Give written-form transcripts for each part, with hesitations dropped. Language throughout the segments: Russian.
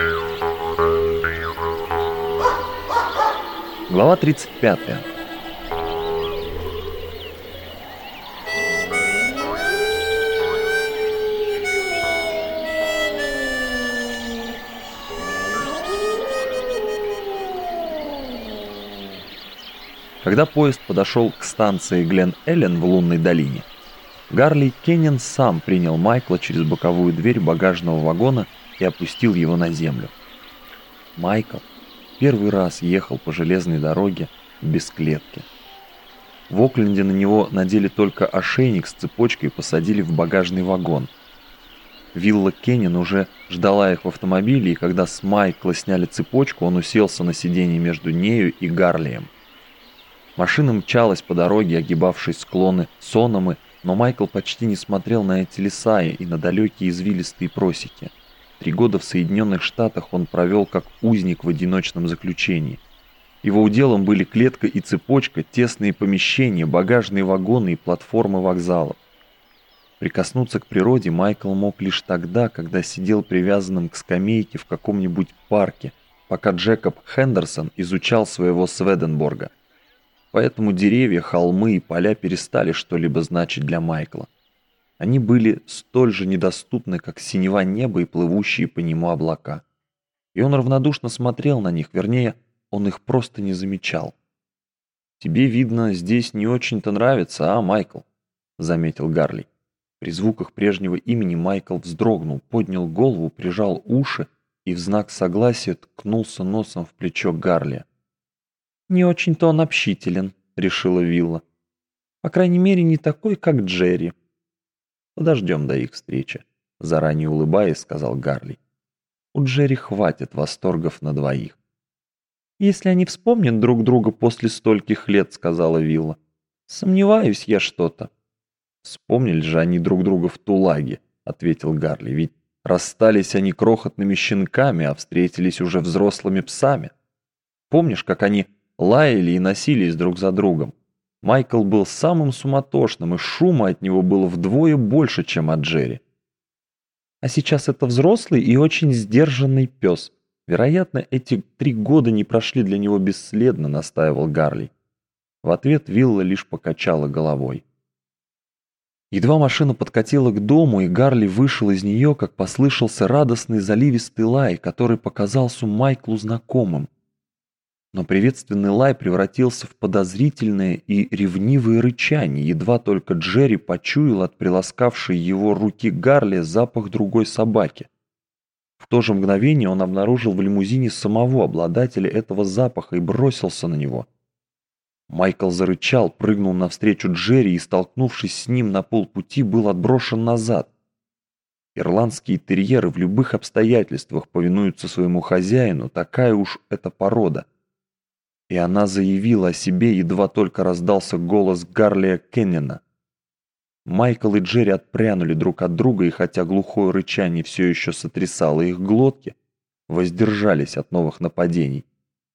Глава 35. Когда поезд подошел к станции Глен-Эллен в лунной долине, Гарли Кеннин сам принял Майкла через боковую дверь багажного вагона и опустил его на землю. Майкл первый раз ехал по железной дороге без клетки. В Окленде на него надели только ошейник с цепочкой и посадили в багажный вагон. Вилла Кеннин уже ждала их в автомобиле, и когда с Майкла сняли цепочку, он уселся на сиденье между нею и Гарлием. Машина мчалась по дороге, огибавшей склоны Сономы, но Майкл почти не смотрел на эти леса и на далекие извилистые просеки. 3 года в Соединенных Штатах он провел как узник в одиночном заключении. Его уделом были клетка и цепочка, тесные помещения, багажные вагоны и платформы вокзалов. Прикоснуться к природе Майкл мог лишь тогда, когда сидел привязанным к скамейке в каком-нибудь парке, пока Джекоб Хендерсон изучал своего Сведенборга. Поэтому деревья, холмы и поля перестали что-либо значить для Майкла. Они были столь же недоступны, как синева неба и плывущие по нему облака. И он равнодушно смотрел на них, вернее, он их просто не замечал. «Тебе, видно, здесь не очень-то нравится, а, Майкл?» — заметил Гарли. При звуках прежнего имени Майкл вздрогнул, поднял голову, прижал уши и в знак согласия ткнулся носом в плечо Гарли. «Не очень-то он общителен», — решила Вилла. «По крайней мере, не такой, как Джерри». «Подождем до их встречи», — заранее улыбаясь, сказал Гарли. «У Джерри хватит восторгов на двоих». «Если они вспомнят друг друга после стольких лет», — сказала Вилла. «Сомневаюсь я что-то». «Вспомнили же они друг друга в Тулаге», — ответил Гарли. «Ведь расстались они крохотными щенками, а встретились уже взрослыми псами. Помнишь, как они лаяли и носились друг за другом? Майкл был самым суматошным, и шума от него было вдвое больше, чем от Джерри. А сейчас это взрослый и очень сдержанный пес. Вероятно, эти 3 года не прошли для него бесследно», — настаивал Гарли. В ответ Вилла лишь покачала головой. Едва машина подкатила к дому, и Гарли вышел из нее, как послышался радостный заливистый лай, который показался Майклу знакомым. Но приветственный лай превратился в подозрительное и ревнивое рычание, едва только Джерри почуял от приласкавшей его руки Гарли запах другой собаки. В то же мгновение он обнаружил в лимузине самого обладателя этого запаха и бросился на него. Майкл зарычал, прыгнул навстречу Джерри и, столкнувшись с ним на полпути, был отброшен назад. Ирландские терьеры в любых обстоятельствах повинуются своему хозяину, такая уж эта порода. И она заявила о себе, едва только раздался голос Гарлия Кеннина. Майкл и Джерри отпрянули друг от друга, и хотя глухое рычание все еще сотрясало их глотки, воздержались от новых нападений.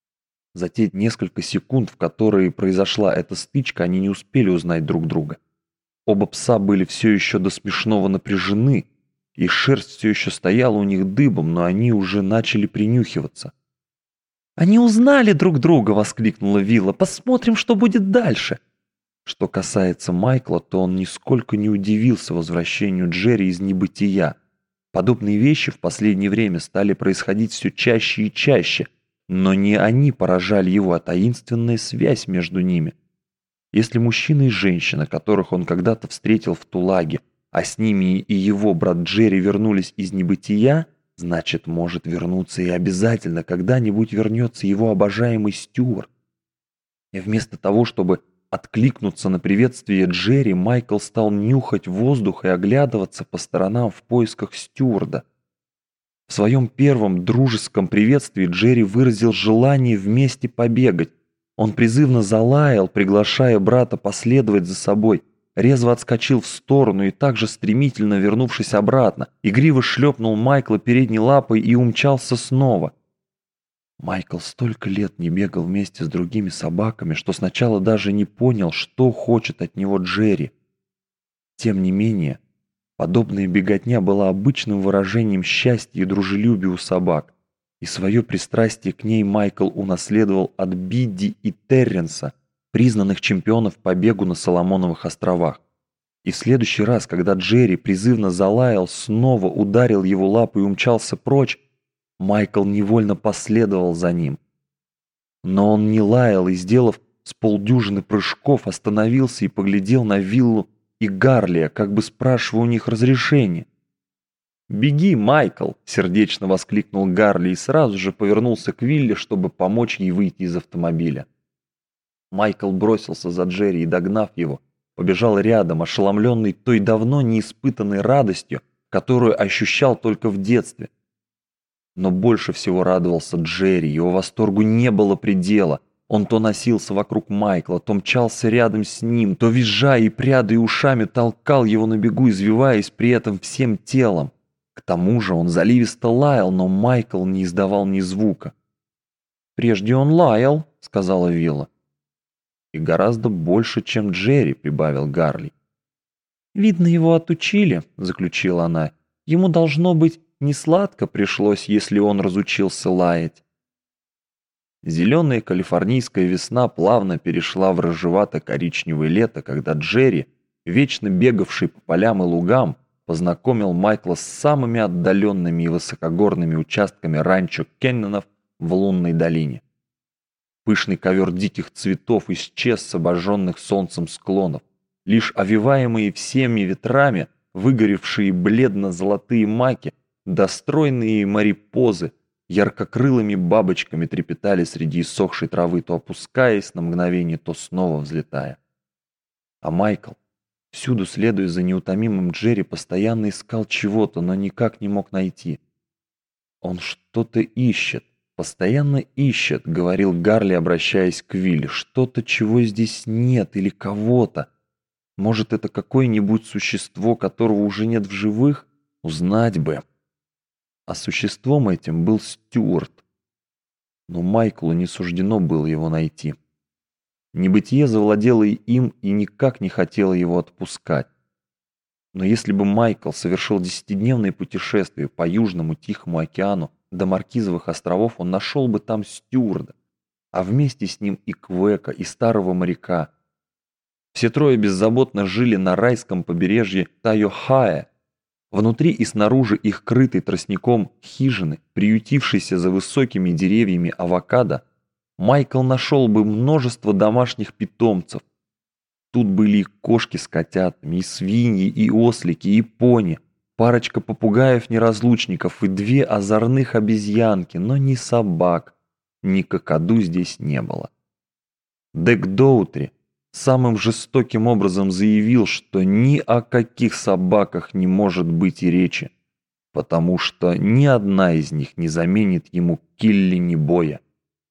За те несколько секунд, в которые произошла эта стычка, они не успели узнать друг друга. Оба пса были все еще до смешного напряжены, и шерсть все еще стояла у них дыбом, но они уже начали принюхиваться. «Они узнали друг друга!» — воскликнула Вилла. «Посмотрим, что будет дальше!» Что касается Майкла, то он нисколько не удивился возвращению Джерри из небытия. Подобные вещи в последнее время стали происходить все чаще и чаще, но не они поражали его, а таинственная связь между ними. Если мужчина и женщина, которых он когда-то встретил в Тулаге, а с ними и его брат Джерри вернулись из небытия, значит, может вернуться и обязательно когда-нибудь вернется его обожаемый Стюарт. И вместо того, чтобы откликнуться на приветствие Джерри, Майкл стал нюхать воздух и оглядываться по сторонам в поисках Стюарда. В своем первом дружеском приветствии Джерри выразил желание вместе побегать. Он призывно залаял, приглашая брата последовать за собой, резво отскочил в сторону и также стремительно, вернувшись обратно, игриво шлепнул Майкла передней лапой и умчался снова. Майкл столько лет не бегал вместе с другими собаками, что сначала даже не понял, что хочет от него Джерри. Тем не менее, подобная беготня была обычным выражением счастья и дружелюбия у собак. И свое пристрастие к ней Майкл унаследовал от Бидди и Терренса, признанных чемпионов по бегу на Соломоновых островах. И в следующий раз, когда Джерри призывно залаял, снова ударил его лапой и умчался прочь, Майкл невольно последовал за ним. Но он не лаял и, сделав с полдюжины прыжков, остановился и поглядел на Виллу и Гарлия, как бы спрашивая у них разрешения. «Беги, Майкл!» — сердечно воскликнул Гарли и сразу же повернулся к Вилле, чтобы помочь ей выйти из автомобиля. Майкл бросился за Джерри и, догнав его, побежал рядом, ошеломленный той давно не испытанной радостью, которую ощущал только в детстве. Но больше всего радовался Джерри, его восторгу не было предела. Он то носился вокруг Майкла, то мчался рядом с ним, то, визжая и прядая ушами, толкал его на бегу, извиваясь при этом всем телом. К тому же он заливисто лаял, но Майкл не издавал ни звука. «Прежде он лаял», — сказала Вилла. «И гораздо больше, чем Джерри», — прибавил Гарли. «Видно, его отучили», — заключила она. «Ему, должно быть, несладко пришлось, если он разучился лаять». Зеленая калифорнийская весна плавно перешла в рыжевато-коричневое лето, когда Джерри, вечно бегавший по полям и лугам, познакомил Майкла с самыми отдаленными и высокогорными участками ранчо Кеннонов в лунной долине. Пышный ковер диких цветов исчез с обожженных солнцем склонов. Лишь овиваемые всеми ветрами, выгоревшие бледно-золотые маки, достойные марипозы, яркокрылыми бабочками трепетали среди иссохшей травы, то опускаясь на мгновение, то снова взлетая. А Майкл, всюду следуя за неутомимым Джерри, постоянно искал чего-то, но никак не мог найти. «Он что-то ищет, постоянно ищет», — говорил Гарли, обращаясь к Вилле. «Что-то, чего здесь нет, или кого-то. Может, это какое-нибудь существо, которого уже нет в живых? Узнать бы». А существом этим был Стюарт. Но Майклу не суждено было его найти. Небытие завладело им и никак не хотело его отпускать. Но если бы Майкл совершил 10-дневное путешествие по Южному Тихому океану до Маркизовых островов, он нашел бы там Стюарда, а вместе с ним и Квека, и старого моряка. Все трое беззаботно жили на райском побережье Тайохая. Внутри и снаружи их крытой тростником хижины, приютившейся за высокими деревьями авокадо, Майкл нашел бы множество домашних питомцев. Тут были и кошки с котятами, и свиньи, и ослики, и пони, парочка попугаев-неразлучников и 2 озорных обезьянки, но ни собак, ни какаду здесь не было. Дек Доутри самым жестоким образом заявил, что ни о каких собаках не может быть и речи, потому что ни одна из них не заменит ему Килли Боя.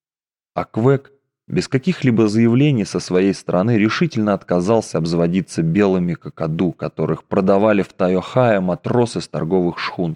А Квек без каких-либо заявлений со своей стороны решительно отказался обзаводиться белыми какаду, которых продавали в Тайохае матросы с торговых шхун.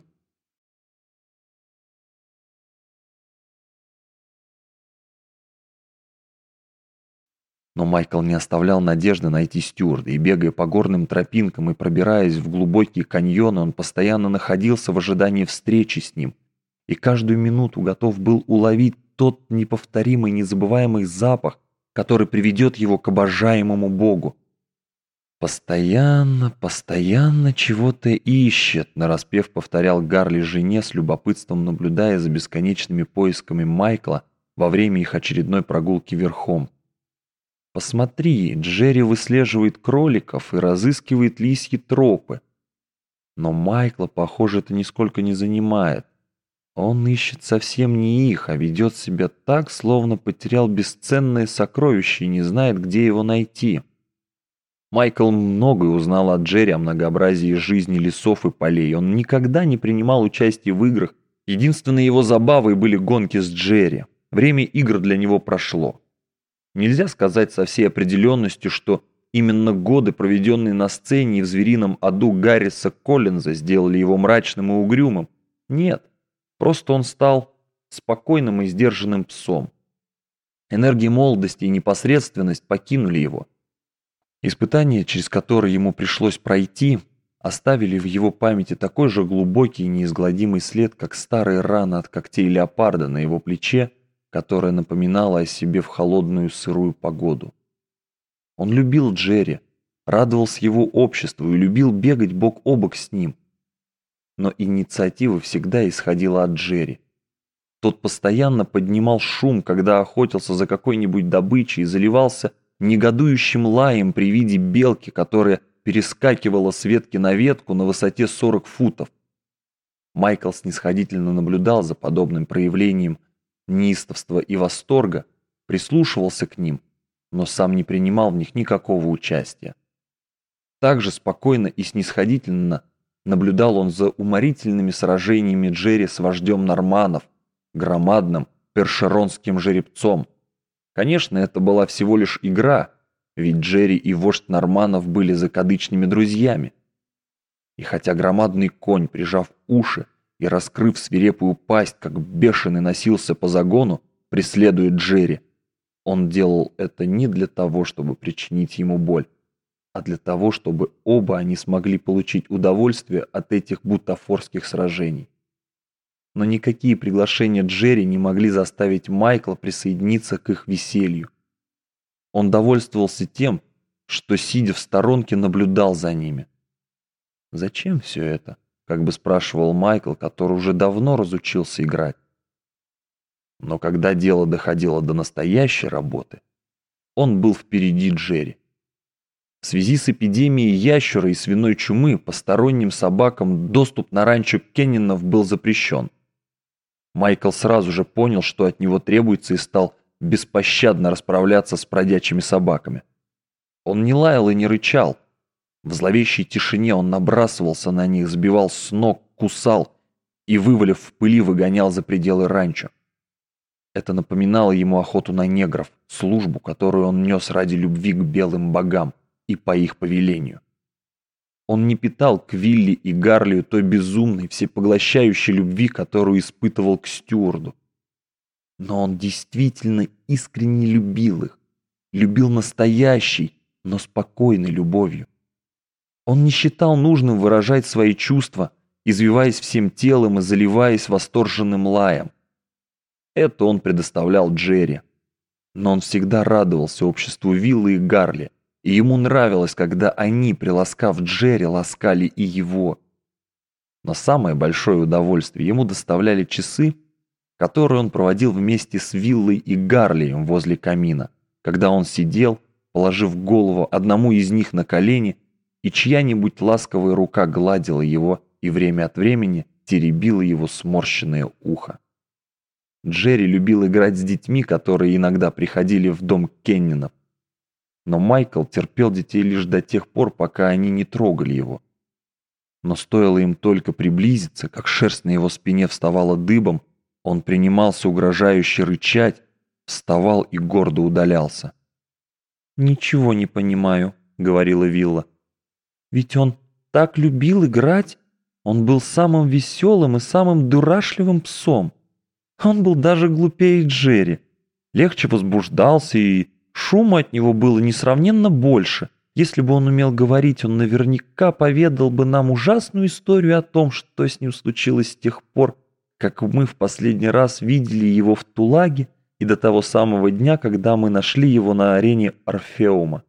Но Майкл не оставлял надежды найти Стюарда, и, бегая по горным тропинкам и пробираясь в глубокие каньоны, он постоянно находился в ожидании встречи с ним, и каждую минуту готов был уловить тот неповторимый, незабываемый запах, который приведет его к обожаемому Богу. «Постоянно, постоянно чего-то ищет», — нараспев повторял Гарли жене, с любопытством наблюдая за бесконечными поисками Майкла во время их очередной прогулки верхом. «Посмотри, Джерри выслеживает кроликов и разыскивает лисьи тропы. Но Майкла, похоже, это нисколько не занимает. Он ищет совсем не их, а ведет себя так, словно потерял бесценное сокровище и не знает, где его найти». Майкл многое узнал от Джерри о многообразии жизни лесов и полей. Он никогда не принимал участия в играх. Единственной его забавой были гонки с Джерри. Время игр для него прошло. Нельзя сказать со всей определенностью, что именно годы, проведенные на сцене и в зверином аду Гарриса Коллинза, сделали его мрачным и угрюмым. Нет, просто он стал спокойным и сдержанным псом. Энергия молодости и непосредственность покинули его. Испытания, через которые ему пришлось пройти, оставили в его памяти такой же глубокий и неизгладимый след, как старые раны от когтей леопарда на его плече, которая напоминала о себе в холодную сырую погоду. Он любил Джерри, радовался его обществу и любил бегать бок о бок с ним. Но инициатива всегда исходила от Джерри. Тот постоянно поднимал шум, когда охотился за какой-нибудь добычей и заливался негодующим лаем при виде белки, которая перескакивала с ветки на ветку на высоте 40 футов. Майкл снисходительно наблюдал за подобным проявлением неистовства и восторга, прислушивался к ним, но сам не принимал в них никакого участия. Также спокойно и снисходительно наблюдал он за уморительными сражениями Джерри с вождем норманнов, громадным першеронским жеребцом. Конечно, это была всего лишь игра, ведь Джерри и вождь норманнов были закадычными друзьями. И хотя громадный конь, прижав уши и раскрыв свирепую пасть, как бешеный носился по загону, преследуя Джерри, он делал это не для того, чтобы причинить ему боль, а для того, чтобы оба они смогли получить удовольствие от этих бутафорских сражений. Но никакие приглашения Джерри не могли заставить Майкла присоединиться к их веселью. Он довольствовался тем, что, сидя в сторонке, наблюдал за ними. «Зачем все это?» — как бы спрашивал Майкл, который уже давно разучился играть. Но когда дело доходило до настоящей работы, он был впереди Джерри. В связи с эпидемией ящера и свиной чумы посторонним собакам доступ на ранчо Кеннинов был запрещен. Майкл сразу же понял, что от него требуется, и стал беспощадно расправляться с бродячими собаками. Он не лаял и не рычал. В зловещей тишине он набрасывался на них, сбивал с ног, кусал и, вывалив в пыли, выгонял за пределы ранчо. Это напоминало ему охоту на негров, службу, которую он нес ради любви к белым богам и по их повелению. Он не питал к Вилли и Гарлию той безумной, всепоглощающей любви, которую испытывал к Стюарду. Но он действительно искренне любил их, любил настоящей, но спокойной любовью. Он не считал нужным выражать свои чувства, извиваясь всем телом и заливаясь восторженным лаем. Это он предоставлял Джерри. Но он всегда радовался обществу Виллы и Гарли, и ему нравилось, когда они, приласкав Джерри, ласкали и его. Но самое большое удовольствие ему доставляли часы, которые он проводил вместе с Виллой и Гарлием возле камина, когда он сидел, положив голову одному из них на колени, и чья-нибудь ласковая рука гладила его и время от времени теребила его сморщенное ухо. Джерри любил играть с детьми, которые иногда приходили в дом Кеннинов. Но Майкл терпел детей лишь до тех пор, пока они не трогали его. Но стоило им только приблизиться, как шерсть на его спине вставала дыбом, он принимался угрожающе рычать, вставал и гордо удалялся. «Ничего не понимаю», — говорила Вилла. «Ведь он так любил играть. Он был самым веселым и самым дурашливым псом. Он был даже глупее Джерри. Легче возбуждался, и шума от него было несравненно больше. Если бы он умел говорить, он наверняка поведал бы нам ужасную историю о том, что с ним случилось с тех пор, как мы в последний раз видели его в Тулаге, и до того самого дня, когда мы нашли его на арене Орфеума.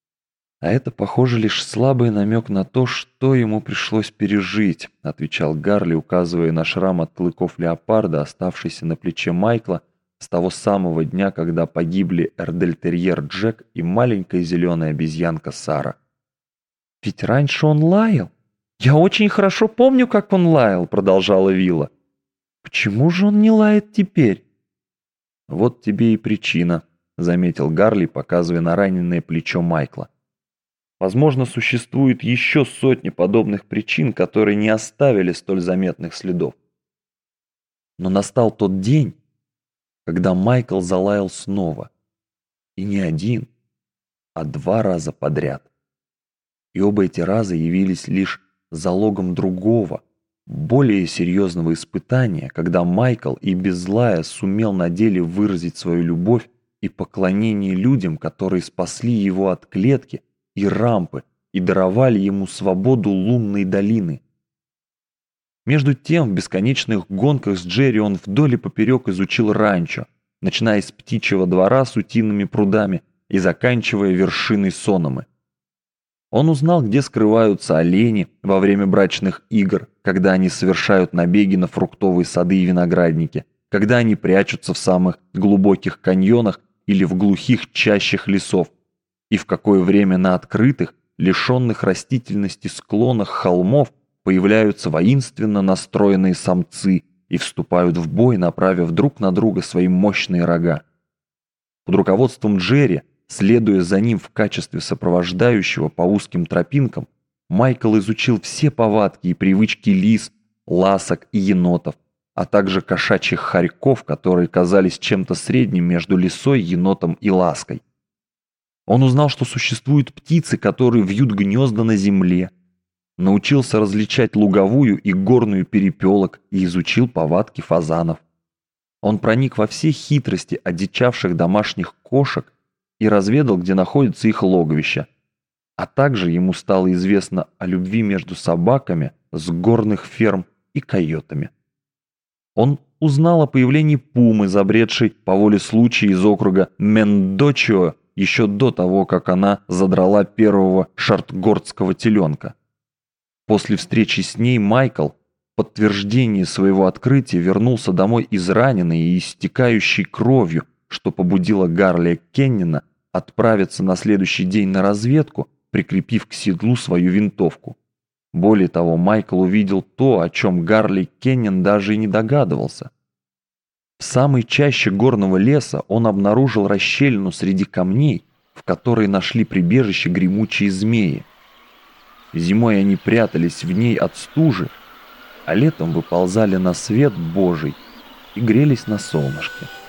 А это, похоже, лишь слабый намек на то, что ему пришлось пережить», — отвечал Гарли, указывая на шрам от клыков леопарда, оставшийся на плече Майкла с того самого дня, когда погибли эрдельтерьер Джек и маленькая зеленая обезьянка Сара. «Ведь раньше он лаял. Я очень хорошо помню, как он лаял», — продолжала Вилла. «Почему же он не лает теперь?» «Вот тебе и причина», — заметил Гарли, показывая на раненое плечо Майкла. «Возможно, существует еще сотни подобных причин, которые не оставили столь заметных следов. Но настал тот день, когда Майкл залаял снова. И не один, а 2 раза подряд. И оба эти раза явились лишь залогом другого, более серьезного испытания, когда Майкл и без лая сумел на деле выразить свою любовь и поклонение людям, которые спасли его от клетки и рампы, и даровали ему свободу лунной долины. Между тем, в бесконечных гонках с Джерри он вдоль и поперек изучил ранчо, начиная с птичьего двора с утиными прудами и заканчивая вершиной Сономы. Он узнал, где скрываются олени во время брачных игр, когда они совершают набеги на фруктовые сады и виноградники, когда они прячутся в самых глубоких каньонах или в глухих чащах лесов, и в какое время на открытых, лишенных растительности склонах холмов появляются воинственно настроенные самцы и вступают в бой, направив друг на друга свои мощные рога. Под руководством Джерри, следуя за ним в качестве сопровождающего по узким тропинкам, Майкл изучил все повадки и привычки лис, ласок и енотов, а также кошачьих хорьков, которые казались чем-то средним между лисой, енотом и лаской. Он узнал, что существуют птицы, которые вьют гнезда на земле, научился различать луговую и горную перепелок и изучил повадки фазанов. Он проник во все хитрости одичавших домашних кошек и разведал, где находится их логовище, а также ему стало известно о любви между собаками с горных ферм и койотами. Он узнал о появлении пумы, забредшей по воле случая из округа Мендочио еще до того, как она задрала первого шартгордского теленка. После встречи с ней Майкл, в подтверждение своего открытия, вернулся домой израненный и истекающий кровью, что побудило Гарли Кеннина отправиться на следующий день на разведку, прикрепив к седлу свою винтовку. Более того, Майкл увидел то, о чем Гарли Кеннин даже и не догадывался. В самой чаще горного леса он обнаружил расщелину среди камней, в которой нашли прибежище гремучие змеи. Зимой они прятались в ней от стужи, а летом выползали на свет Божий и грелись на солнышке.